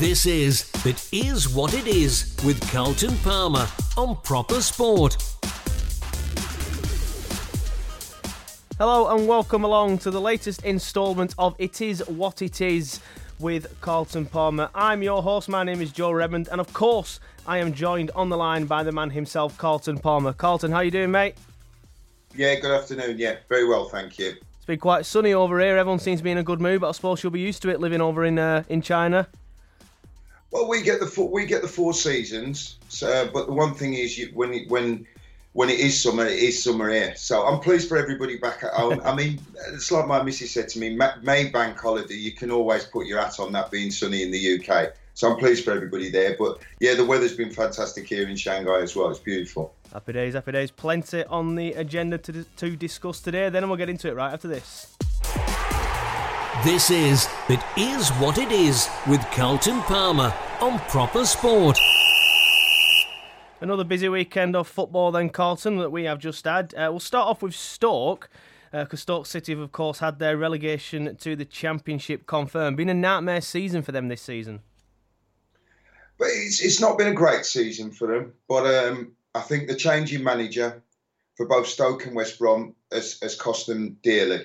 This is It Is What It Is with Carlton Palmer on Proper Sport. Hello and welcome along to the latest instalment of It Is What It Is with Carlton Palmer. I'm your host, my name is Joe Redmond, and of course I am joined on the line by the man himself, Carlton Palmer. Carlton, how you doing, mate? Yeah, good afternoon. Yeah, very well, thank you. It's been quite sunny over here. Everyone seems to be in a good mood, but I suppose you'll be used to it living over in China. Well, we get the four seasons. So, but the one thing is, when it is summer here. So I'm pleased for everybody back at home. I mean, it's like my missus said to me, May bank holiday, you can always put your hat on that being sunny in the UK. So I'm pleased for everybody there. But yeah, the weather's been fantastic here in Shanghai as well. It's beautiful. Happy days, happy days. Plenty on the agenda to discuss today. Then we'll get into it right after this. This is It Is What It Is with Carlton Palmer on Proper Sport. Another busy weekend of football then, Carlton, that we have just had. We'll start off with Stoke, because Stoke City have, of course, had their relegation to the Championship confirmed. Been a nightmare season for them this season. But it's not been a great season for them. But I think the change in manager for both Stoke and West Brom has cost them dearly.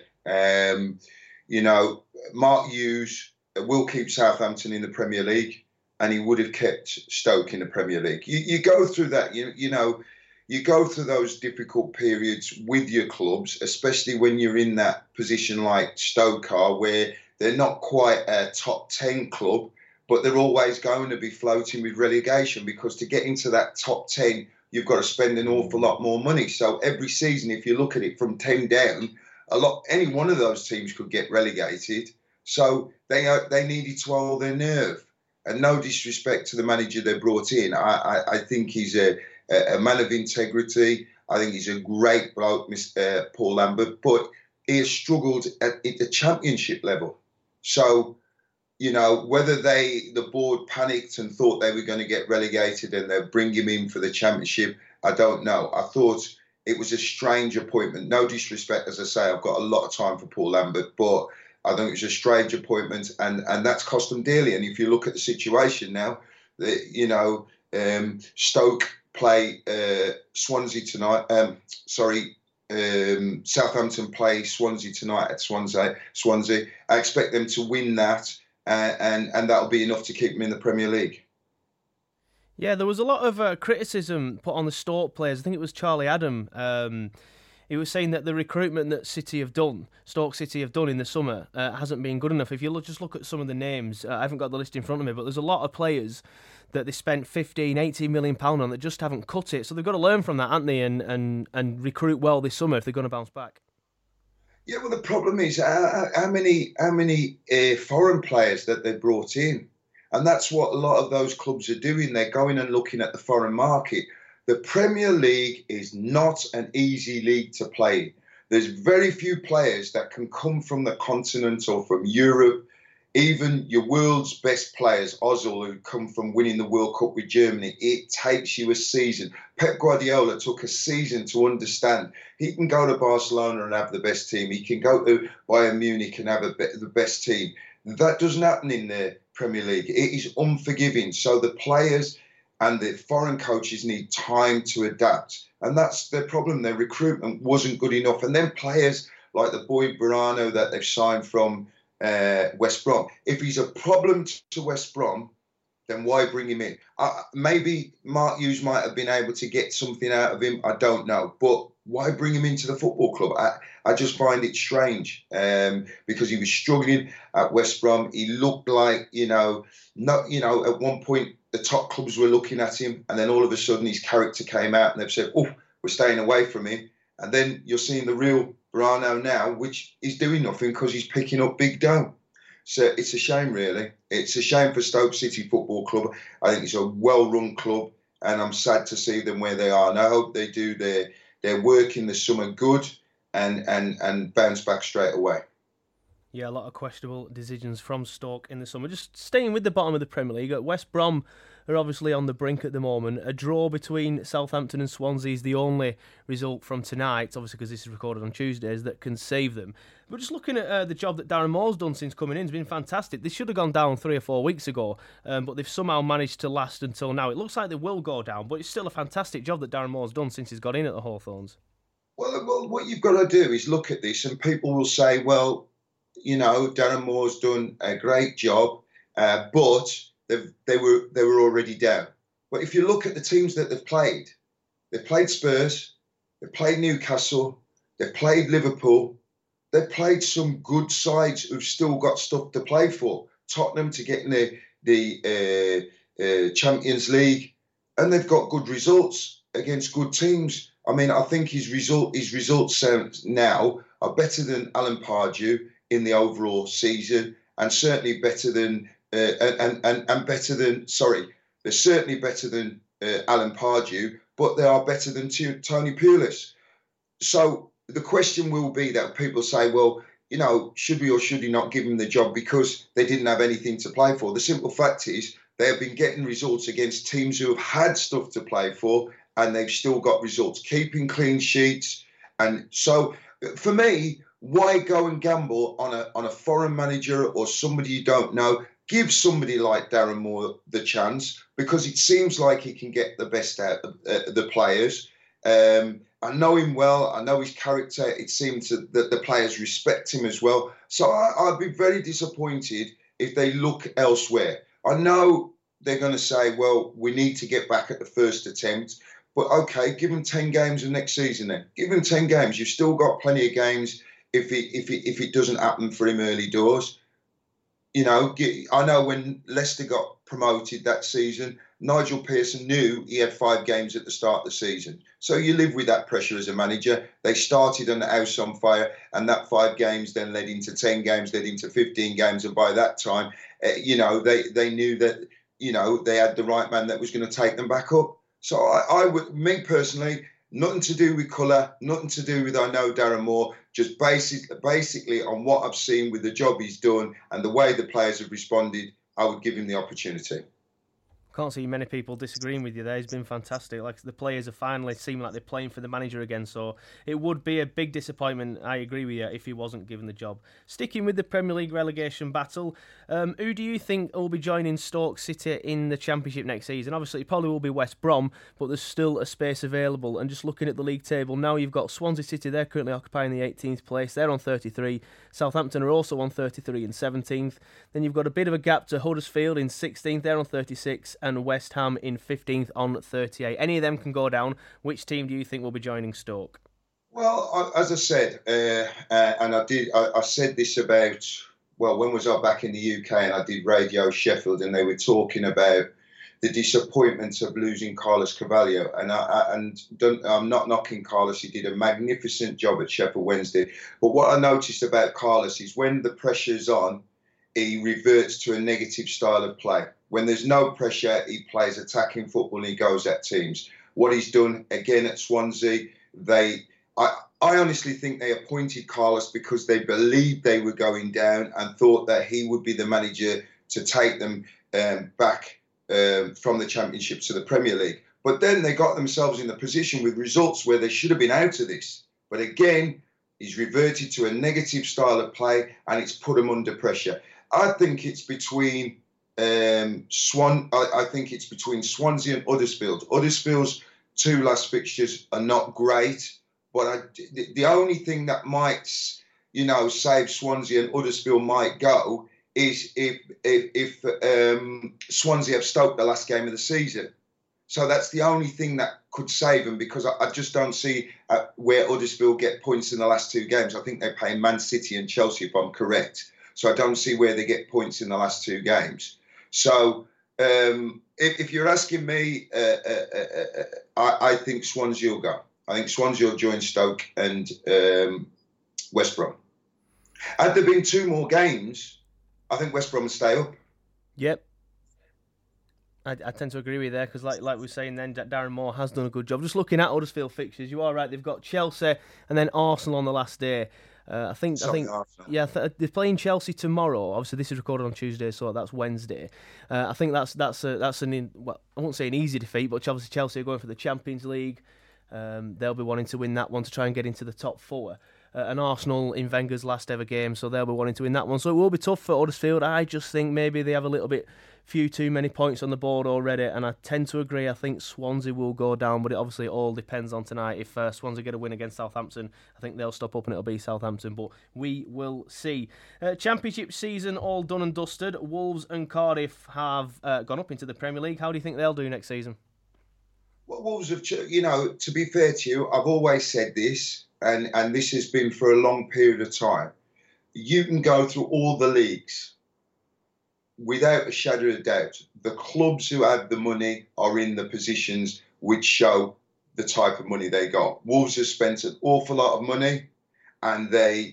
Mark Hughes will keep Southampton in the Premier League, and he would have kept Stoke in the Premier League. You go through that, you go through those difficult periods with your clubs, especially when you're in that position like Stoke are, where they're not quite a top 10 club, but they're always going to be floating with relegation, because to get into that top 10, you've got to spend an awful lot more money. So every season, if you look at it from 10 down, any one of those teams could get relegated. So they needed to hold their nerve. And no disrespect to the manager they brought in. I think he's a man of integrity. I think he's a great bloke, Mr. Paul Lambert. But he has struggled at the Championship level. So, whether the board panicked and thought they were going to get relegated and they'll bring him in for the Championship, I don't know. I thought it was a strange appointment. No disrespect, as I say, I've got a lot of time for Paul Lambert, but I think it was a strange appointment, and that's cost them dearly. And if you look at the situation now, Stoke play Swansea tonight. Southampton play Swansea tonight at Swansea. I expect them to win that, and that'll be enough to keep them in the Premier League. Yeah, there was a lot of criticism put on the Stoke players. I think it was Charlie Adam. He was saying that the recruitment that Stoke City have done in the summer hasn't been good enough. If you just look at some of the names, I haven't got the list in front of me, but there's a lot of players that they spent 15, 18 million pounds on that just haven't cut it. So they've got to learn from that, haven't they, and recruit well this summer if they're going to bounce back. Yeah, well, the problem is how many foreign players that they brought in. And that's what a lot of those clubs are doing. They're going and looking at the foreign market. The Premier League is not an easy league to play. There's very few players that can come from the continent or from Europe. Even your world's best players, Ozil, who come from winning the World Cup with Germany, it takes you a season. Pep Guardiola took a season to understand. He can go to Barcelona and have the best team. He can go to Bayern Munich and have the best team. That doesn't happen in the Premier League. It is unforgiving. So the players and the foreign coaches need time to adapt. And that's their problem. Their recruitment wasn't good enough. And then players like the boy Burano that they've signed from West Brom. If he's a problem to West Brom, then why bring him in? Maybe Mark Hughes might have been able to get something out of him. I don't know. But why bring him into the football club? I just find it strange because he was struggling at West Brom. He looked like, at one point the top clubs were looking at him, and then all of a sudden his character came out and they've said, oh, we're staying away from him. And then you're seeing the real Burano now, which is doing nothing because he's picking up big dough. So it's a shame, really. It's a shame for Stoke City Football Club. I think it's a well-run club, and I'm sad to see them where they are. And I hope they do their work in the summer good and bounce back straight away. Yeah, a lot of questionable decisions from Stoke in the summer. Just staying with the bottom of the Premier League, West Brom are obviously on the brink at the moment. A draw between Southampton and Swansea is the only result from tonight, obviously because this is recorded on Tuesdays, that can save them. But just looking at the job that Darren Moore's done since coming in, it's been fantastic. They should have gone down 3 or 4 weeks ago, but they've somehow managed to last until now. It looks like they will go down, but it's still a fantastic job that Darren Moore's done since he's got in at the Hawthorns. Well, what you've got to do is look at this, and people will say, well, Darren Moore's done a great job, but they were already down. But if you look at the teams that they've played Spurs, they've played Newcastle, they've played Liverpool, they've played some good sides who've still got stuff to play for. Tottenham to get in the Champions League, and they've got good results against good teams. I mean, I think his results now are better than Alan Pardew in the overall season, and certainly better than they're certainly better than Alan Pardew, but they are better than Tony Pulis. So the question will be that people say, well, should we or should we not give him the job because they didn't have anything to play for? The simple fact is they have been getting results against teams who have had stuff to play for, and they've still got results, keeping clean sheets. And so for me, why go and gamble on a foreign manager or somebody you don't know? Give somebody like Darren Moore the chance, because it seems like he can get the best out of the players. I know him well. I know his character. It seems that the players respect him as well. So I'd be very disappointed if they look elsewhere. I know they're going to say, well, we need to get back at the first attempt. But OK, give him 10 games of next season then. Give him 10 games. You've still got plenty of games if it doesn't happen for him early doors. I know when Leicester got promoted that season, Nigel Pearson knew he had 5 games at the start of the season. So you live with that pressure as a manager. They started on the house on fire, and that 5 games then led into 10 games, led into 15 games. And by that time, they knew that, they had the right man that was going to take them back up. So I would, me personally, nothing to do with colour, nothing to do with I know Darren Moore, just basically on what I've seen with the job he's done and the way the players have responded, I would give him the opportunity. Can't see many people disagreeing with you there. He's been fantastic. Like, the players have finally seemed like they're playing for the manager again, so it would be a big disappointment, I agree with you, if he wasn't given the job. Sticking with the Premier League relegation battle, who do you think will be joining Stoke City in the Championship next season? Obviously, it probably will be West Brom, but there's still a space available. And just looking at the league table, now you've got Swansea City, they're currently occupying the 18th place. They're on 33. Southampton are also on 33 and 17th. Then you've got a bit of a gap to Huddersfield in 16th. They're on 36. And West Ham in 15th on 38. Any of them can go down. Which team do you think will be joining Stoke? Well, as I said, and I said this about, when was I back in the UK and I did Radio Sheffield, and they were talking about the disappointment of losing Carlos Carvalho. And I'm not knocking Carlos. He did a magnificent job at Sheffield Wednesday. But what I noticed about Carlos is when the pressure's on, he reverts to a negative style of play. When there's no pressure, he plays attacking football and he goes at teams. What he's done again at Swansea, I honestly think they appointed Carlos because they believed they were going down and thought that he would be the manager to take them back from the Championship to the Premier League. But then they got themselves in the position with results where they should have been out of this. But again, he's reverted to a negative style of play and it's put them under pressure. I think it's between I think it's between Swansea and Huddersfield. Huddersfield's 2 last fixtures are not great, but the only thing that might, save Swansea and Huddersfield might go is if Swansea have Stoke the last game of the season. So that's the only thing that could save them, because I just don't see where Huddersfield get points in the last 2 games. I think they're playing Man City and Chelsea, if I'm correct. So I don't see where they get points in the last 2 games. So if you're asking me, I think Swansea will go. I think Swansea will join Stoke and West Brom. Had there been 2 more games, I think West Brom will stay up. Yep. I tend to agree with you there, because like we were saying then, Darren Moore has done a good job. Just looking at Huddersfield fixtures, you are right, they've got Chelsea and then Arsenal on the last day. I think, yeah, they're playing Chelsea tomorrow. Obviously, this is recorded on Tuesday, so that's Wednesday. I think that's well, I won't say an easy defeat, but obviously Chelsea are going for the Champions League. They'll be wanting to win that one to try and get into the top four. And Arsenal in Wenger's last ever game, so they'll be wanting to win that one. So it will be tough for Huddersfield. I just think maybe they have a little bit few too many points on the board already, and I tend to agree. I think Swansea will go down, but it obviously all depends on tonight. If Swansea get a win against Southampton, I think they'll stop up and it'll be Southampton, but we will see. Championship season all done and dusted. Wolves and Cardiff have gone up into the Premier League. How do you think they'll do next season? Well, Wolves have, to be fair to you, I've always said this, and this has been for a long period of time. You can go through all the leagues without a shadow of doubt. The clubs who have the money are in the positions which show the type of money they got. Wolves have spent an awful lot of money, and they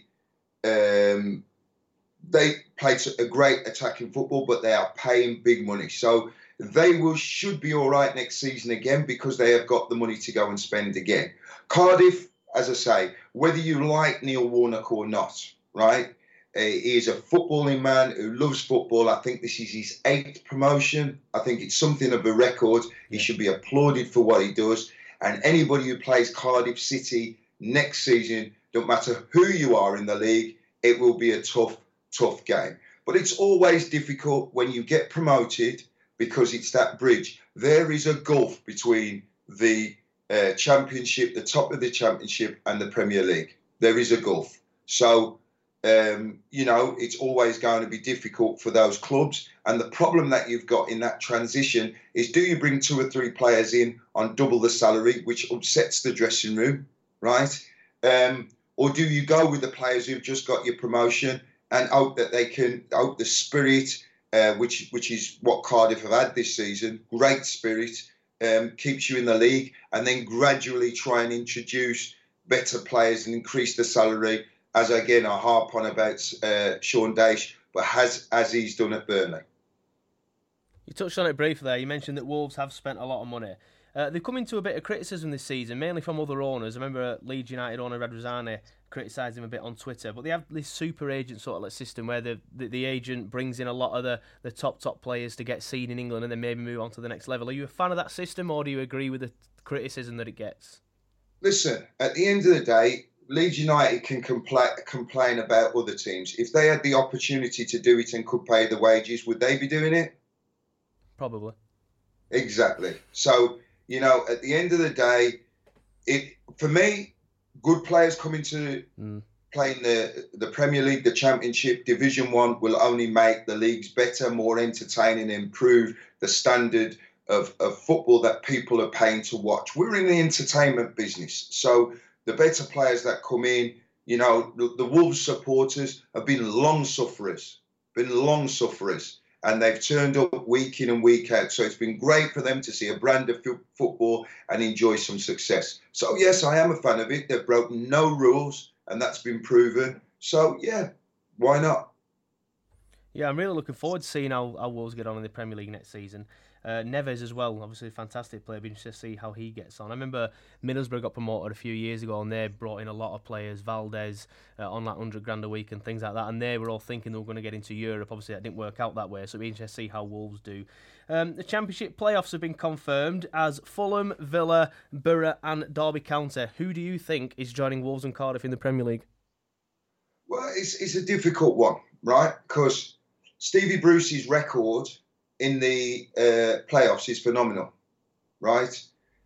play a great attacking football, but they are paying big money. So they should be all right next season again because they have got the money to go and spend again. Cardiff, as I say, whether you like Neil Warnock or not, right? He is a footballing man who loves football. I think this is his 8th promotion. I think it's something of a record. He should be applauded for what he does. And anybody who plays Cardiff City next season, don't matter who you are in the league, it will be a tough game. But it's always difficult when you get promoted because it's that bridge. There is a gulf between the Championship, the top of the Championship, and the Premier League. There is a gulf. So, it's always going to be difficult for those clubs. And the problem that you've got in that transition is, do you bring 2 or 3 players in on double the salary, which upsets the dressing room, right? Or do you go with the players who've just got your promotion and hope that they can, hope the spirit, which is what Cardiff have had this season, great spirit, keeps you in the league, and then gradually try and introduce better players and increase the salary, as again I harp on about Sean Dyche, but as he's done at Burnley. You touched on it briefly there. You mentioned that Wolves have spent a lot of money. They've come into a bit of criticism this season, mainly from other owners. I remember Leeds United owner Radrizzani criticised him a bit on Twitter, but they have this super agent sort of system where the agent brings in a lot of the top players to get seen in England and then maybe move on to the next level. Are you a fan of that system, or do you agree with the criticism that it gets? Listen, at the end of the day, Leeds United can complain about other teams. If they had the opportunity to do it and could pay the wages, would they be doing it? Probably. Exactly. So, at the end of the day, for me, good players coming to playing the Premier League, the Championship, Division 1 will only make the leagues better, more entertaining, improve the standard of football that people are paying to watch. We're in the entertainment business. So the better players that come in, the Wolves supporters have been long sufferers, and they've turned up week in and week out. So it's been great for them to see a brand of football and enjoy some success. So, yes, I am a fan of it. They've broken no rules, and that's been proven. So, yeah, why not? Yeah, I'm really looking forward to seeing how Wolves get on in the Premier League next season. Neves as well, obviously a fantastic player. Be interested to see how he gets on. I remember Middlesbrough got promoted a few years ago and they brought in a lot of players, Valdez on like $100,000 a week and things like that, and they were all thinking they were going to get into Europe. Obviously that didn't work out that way, so it'll be interesting to see how Wolves do. The Championship playoffs have been confirmed as Fulham, Villa, Borough and Derby County. Who do you think is joining Wolves and Cardiff in the Premier League? Well, it's a difficult one, right? Because Stevie Bruce's record in the playoffs is phenomenal, right?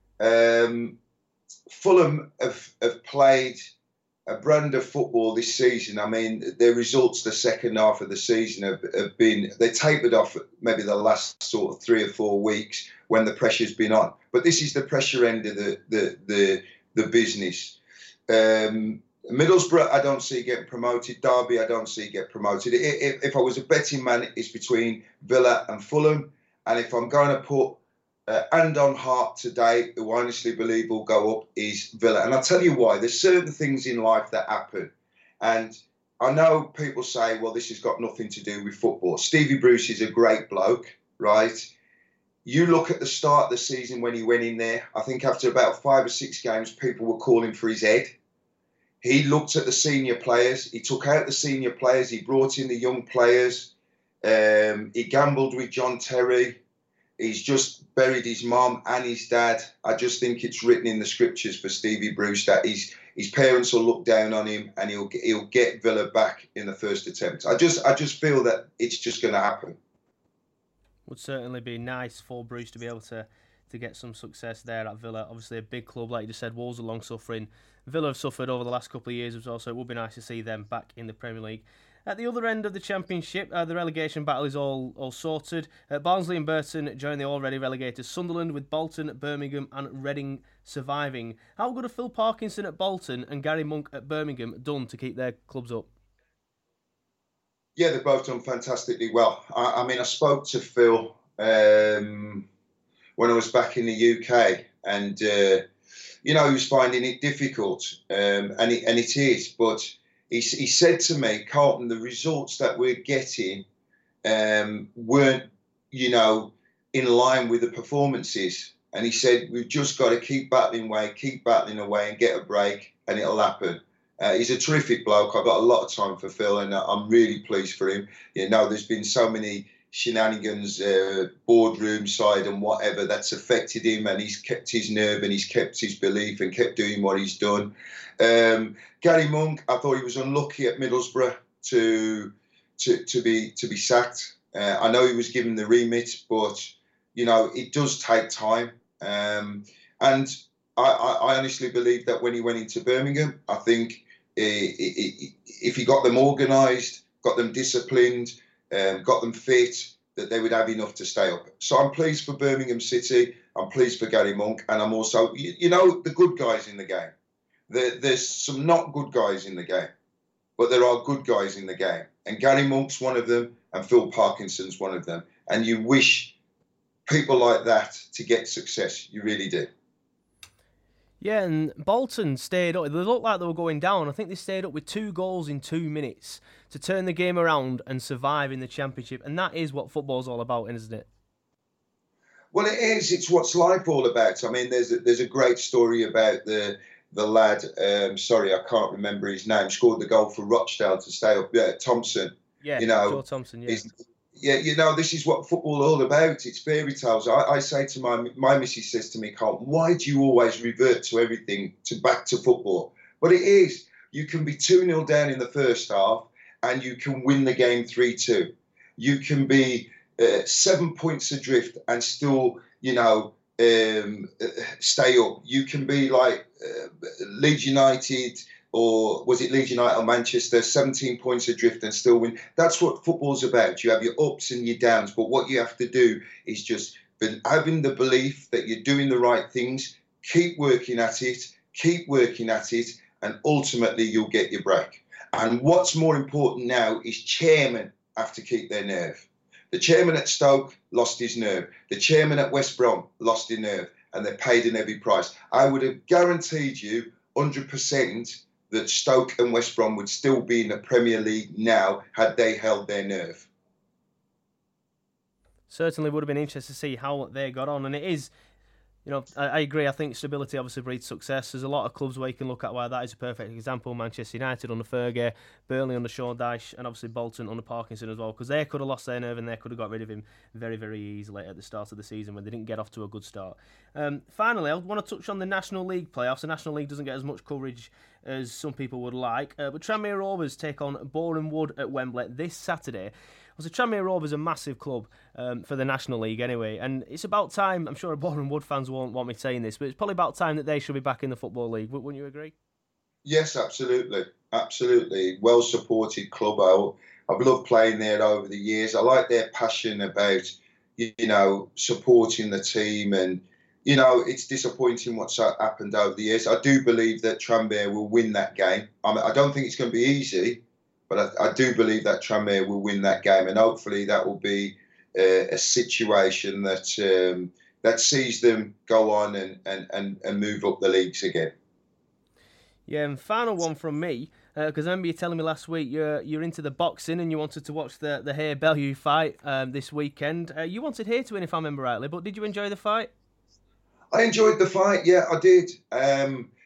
Fulham have played a brand of football this season. I mean, their results the second half of the season have been, they tapered off maybe the last sort of 3 or 4 weeks when the pressure's been on. But this is the pressure end of the business. Middlesbrough, I don't see getting promoted. Derby, I don't see get promoted. If I was a betting man, it's between Villa and Fulham. And if I'm going to put hand on heart today, who I honestly believe will go up, is Villa. And I'll tell you why. There's certain things in life that happen. And I know people say, well, this has got nothing to do with football. Stevie Bruce is a great bloke, right? You look at the start of the season when he went in there, I think after about 5 or 6 games, people were calling for his head. He looked at the senior players. He took out the senior players. He brought in the young players. He gambled with John Terry. He's just buried his mum and his dad. I just think it's written in the scriptures for Stevie Bruce that his parents will look down on him and he'll get Villa back in the first attempt. I just feel that it's just going to happen. Would certainly be nice for Bruce to be able to get some success there at Villa. Obviously a big club, like you just said. Wolves are long suffering. Villa have suffered over the last couple of years as well, so it would be nice to see them back in the Premier League. At the other end of the Championship, the relegation battle is all sorted. Barnsley and Burton join the already relegated Sunderland, with Bolton, Birmingham and Reading surviving. How good have Phil Parkinson at Bolton and Gary Monk at Birmingham done to keep their clubs up? Yeah, they've both done fantastically well. I mean, I spoke to Phil when I was back in the UK, and he was finding it difficult, and it is. But he said to me, Carlton, the results that we're getting weren't, in line with the performances. And he said, we've just got to keep battling away and get a break, and it'll happen. He's a terrific bloke. I've got a lot of time for Phil, and I'm really pleased for him. There's been so many shenanigans, boardroom side and whatever, that's affected him, and he's kept his nerve and he's kept his belief and kept doing what he's done. Gary Monk, I thought he was unlucky at Middlesbrough to be sacked. I know he was given the remit, but it does take time. And I honestly believe that when he went into Birmingham, I think if he got them organised, got them disciplined, got them fit, that they would have enough to stay up. So I'm pleased for Birmingham City. I'm pleased for Gary Monk, and I'm also, the good guys in the game. There's some not good guys in the game, but there are good guys in the game. And Gary Monk's one of them, and Phil Parkinson's one of them. And you wish people like that to get success. You really do. Yeah, and Bolton stayed up. They looked like they were going down. I think they stayed up with 2 goals in 2 minutes to turn the game around and survive in the Championship. And that is what football's all about, isn't it? Well, it is. It's what's life all about. I mean, there's a great story about the lad, sorry, I can't remember his name, scored the goal for Rochdale to stay up. Thompson. Yeah, Joe Thompson, yeah. This is what football is all about. It's fairy tales. I say to my missus says to me, Carl, why do you always revert to everything, back to football? But it is. You can be 2-0 down in the first half and you can win the game 3-2. You can be 7 points adrift and still, stay up. You can be like Leeds United, or was it Leeds United or Manchester, 17 points adrift and still win. That's what football's about. You have your ups and your downs, but what you have to do is just having the belief that you're doing the right things, keep working at it, and ultimately you'll get your break. And what's more important now is chairmen have to keep their nerve. The chairman at Stoke lost his nerve. The chairman at West Brom lost his nerve, and they paid an heavy price. I would have guaranteed you 100% that Stoke and West Brom would still be in the Premier League now had they held their nerve. Certainly would have been interesting to see how they got on, and it is, I agree. I think stability obviously breeds success. There's a lot of clubs where you can look at why that is a perfect example. Manchester United under Fergie, Burnley under Sean Dyche, and obviously Bolton under Parkinson as well, because they could have lost their nerve and they could have got rid of him very, very easily at the start of the season when they didn't get off to a good start. Finally, I want to touch on the National League playoffs. The National League doesn't get as much coverage as some people would like, but Tranmere Rovers take on Boreham Wood at Wembley this Saturday. So Tranmere Rovers is a massive club for the National League anyway, and it's about time. I'm sure Boreham Wood fans won't want me saying this, but it's probably about time that they should be back in the Football League. Wouldn't you agree? Yes, absolutely. Well-supported club. I've loved playing there over the years. I like their passion about, supporting the team, and, it's disappointing what's happened over the years. I do believe that Tranmere will win that game. I don't think it's going to be easy, but I do believe that Tranmere will win that game, and hopefully that will be a situation that sees them go on and move up the leagues again. Yeah, and final one from me, because I remember you telling me last week you're into the boxing and you wanted to watch the Haye Bellew fight this weekend. You wanted Haye to win, if I remember rightly, but did you enjoy the fight? I enjoyed the fight, yeah, I did.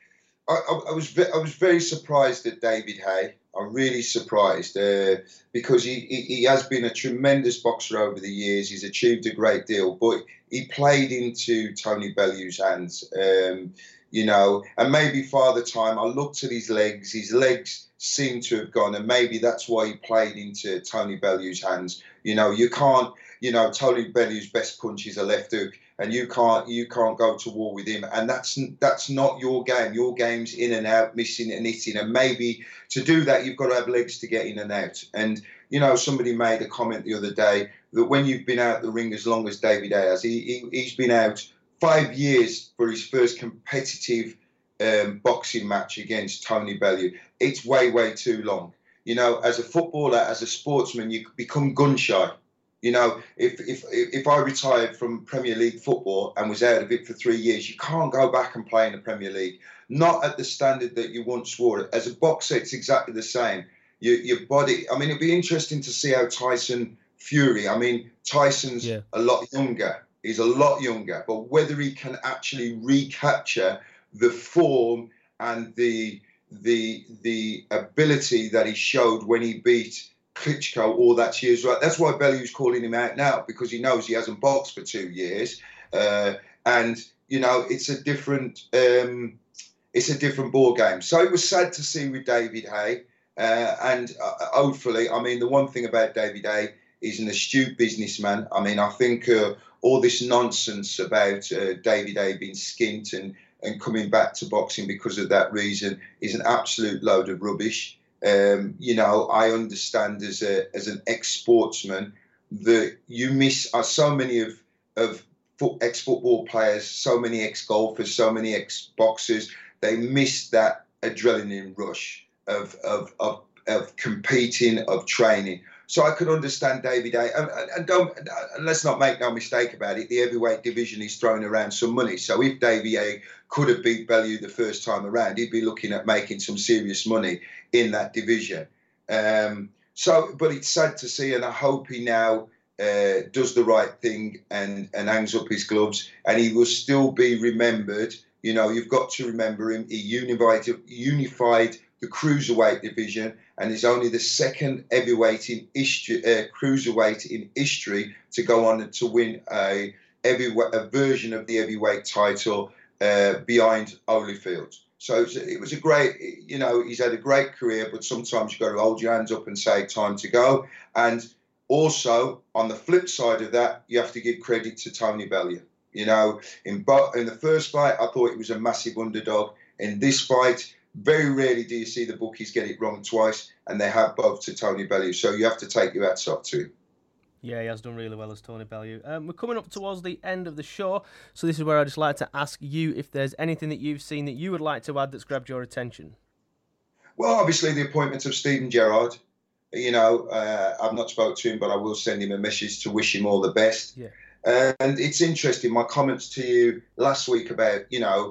I was very surprised at David Hay. I'm really surprised because he has been a tremendous boxer over the years. He's achieved a great deal, but he played into Tony Bellew's hands, and maybe Father Time. I looked at his legs. His legs seem to have gone, and maybe that's why he played into Tony Bellew's hands. You can't. Tony Bellew's best punch is a left hook, and you can't go to war with him. And that's not your game. Your game's in and out, missing and hitting. And maybe to do that, you've got to have legs to get in and out. And somebody made a comment the other day that when you've been out the ring as long as David Hay has, he's been out 5 years for his first competitive boxing match against Tony Bellew. It's way, way too long. As a footballer, as a sportsman, you become gun shy. If I retired from Premier League football and was out of it for 3 years, you can't go back and play in the Premier League. Not at the standard that you once were. As a boxer, it's exactly the same. Your body. I mean, it'd be interesting to see how Tyson Fury. I mean, Tyson's a lot younger. He's a lot younger, but whether he can actually recapture the form and the ability that he showed when he beat Klitschko all that years, right? That's why Bellew's calling him out now, because he knows he hasn't boxed for 2 years, and it's a different ball game. So it was sad to see with David Hay, and hopefully, I mean, the one thing about David Hay, he's an astute businessman. I mean, I think all this nonsense about David Hay being skint and coming back to boxing because of that reason is an absolute load of rubbish. I understand as an ex-sportsman that you miss so many of ex-football players, so many ex-golfers, so many ex-boxers. They miss that adrenaline rush of competing, of training. So I could understand David Hay, and let's not make no mistake about it. The heavyweight division is throwing around some money. So if David Hay could have beat Bellew the first time around, he'd be looking at making some serious money in that division. But it's sad to see, and I hope he now does the right thing and hangs up his gloves, and he will still be remembered. You've got to remember him. He unified the cruiserweight division, and is only the second heavyweight in history, cruiserweight in history to go on to win a version of the heavyweight title behind Holyfield. So it was a great, he's had a great career, but sometimes you've got to hold your hands up and say time to go. And also, on the flip side of that, you have to give credit to Tony Bellew. In the first fight, I thought he was a massive underdog. In this fight, very rarely do you see the bookies get it wrong twice, and they have both to Tony Bellew. So you have to take your hats off to him. Yeah, he has done really well as Tony Bellew. We're coming up towards the end of the show, so this is where I'd just like to ask you if there's anything that you've seen that you would like to add that's grabbed your attention. Well, obviously the appointment of Steven Gerrard. I've not spoke to him, but I will send him a message to wish him all the best. Yeah. And it's interesting, my comments to you last week about,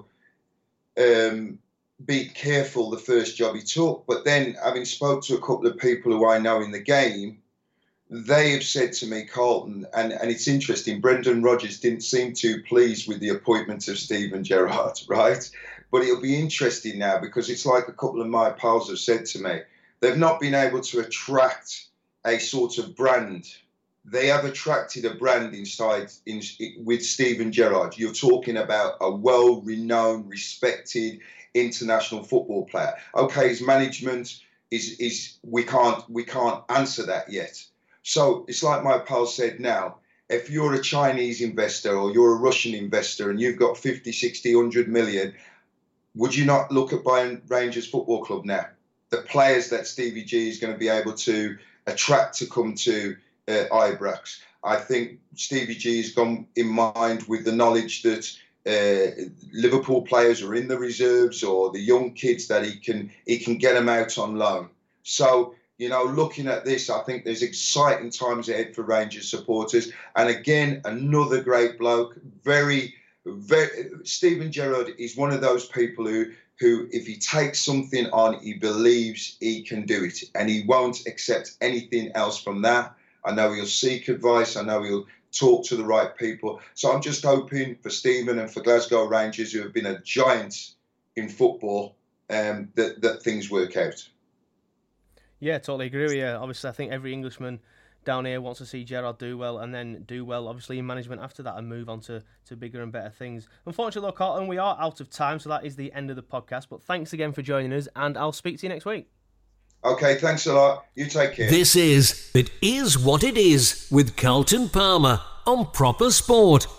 be careful the first job he took. But then, having spoke to a couple of people who I know in the game, they have said to me, Carlton, and it's interesting, Brendan Rodgers didn't seem too pleased with the appointment of Steven Gerrard, right? But it'll be interesting now, because it's like a couple of my pals have said to me, they've not been able to attract a sort of brand. They have attracted a brand with Steven Gerrard. You're talking about a well-renowned, respected international football player. Okay, his management is we can't answer that yet. So it's like my pal said now, if you're a Chinese investor or you're a Russian investor and you've got 50, 60, 100 million, would you not look at buying Rangers Football Club now? The players that Stevie G is going to be able to attract to come to Ibrox. I think Stevie G has gone in mind with the knowledge that Liverpool players are in the reserves, or the young kids that he can get them out on loan. So, looking at this, I think there's exciting times ahead for Rangers supporters. And again, another great bloke, very, very. Steven Gerrard is one of those people who, if he takes something on, he believes he can do it, and he won't accept anything else from that. I know he'll seek advice. I know he'll talk to the right people. So I'm just hoping for Steven and for Glasgow Rangers, who have been a giant in football, that things work out. Yeah, totally agree with you. Obviously, I think every Englishman down here wants to see Gerrard do well, and then do well, obviously, in management after that, and move on to bigger and better things. Unfortunately, though, Carlton, we are out of time, so that is the end of the podcast. But thanks again for joining us, and I'll speak to you next week. Okay, thanks a lot. You take care. This is It Is What It Is with Carlton Palmer on Proper Sport.